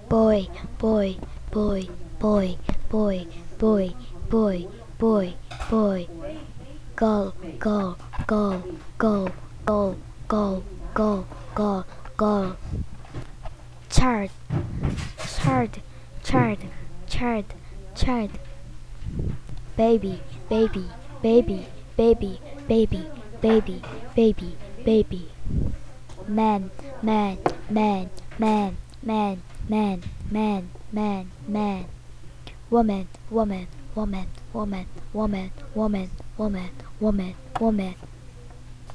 boy, boy, boy, boy, boy, boy, boy, boy, boy, girl, girl, girl, girl, girl, girl, girl, girl, girl, child, child, child, child, child, baby, baby, baby, baby, baby, baby, baby, baby, man, man, man, man, man, man, man, man, man, woman, woman, woman, woman, woman, woman, woman, woman, woman,